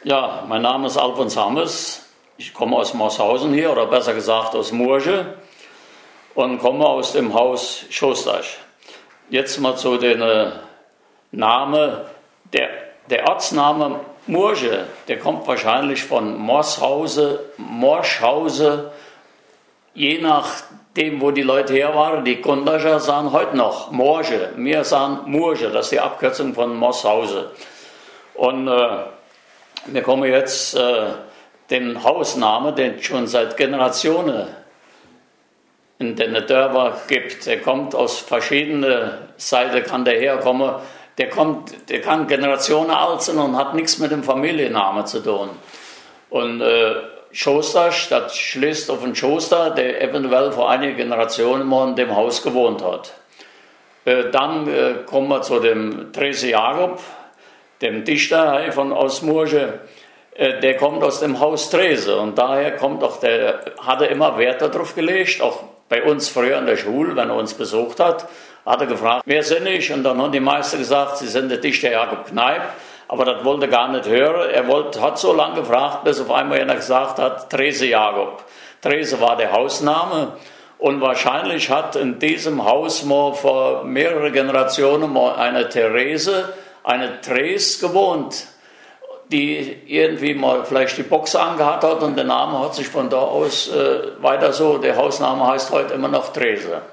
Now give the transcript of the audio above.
Ja, mein Name ist Alfons Hammes. Ich komme aus Morshausen hier, oder besser gesagt aus Murge, und komme aus dem Haus Schostach. Jetzt mal zu den Namen. Der Ortsname Murge, der kommt wahrscheinlich von Morshause, je nachdem, wo die Leute her waren. Die Kundacher sagen heute noch Morge, wir sagen Murge, das ist die Abkürzung von Morshause. Und wir kommen jetzt den Hausnamen, den es schon seit Generationen in den Dörfern gibt. Der kommt aus verschiedenen Seiten, kann der herkommen. Der kann Generationen alt sein und hat nichts mit dem Familiennamen zu tun. Und Schostach, das schließt auf einen Schoster, der eventuell vor einigen Generationen mal in dem Haus gewohnt hat. Dann kommen wir zu dem Trese Jakob, dem Dichter aus Murge. Der kommt aus dem Haus Trese und daher hat er immer Wert darauf gelegt, auch bei uns früher in der Schule, wenn er uns besucht hat er gefragt, wer sind ich? Und dann haben die meisten gesagt, sie sind der Dichter Jakob Kneip, aber das wollte er gar nicht hören. Hat so lange gefragt, bis auf einmal einer gesagt hat, Trese Jakob. Trese war der Hausname und wahrscheinlich hat in diesem Haus mal vor mehreren Generationen mal eine Therese gewohnt, die irgendwie mal vielleicht die Box angehabt hat und der Name hat sich von da aus weiter so, der Hausname heißt heute immer noch Trese.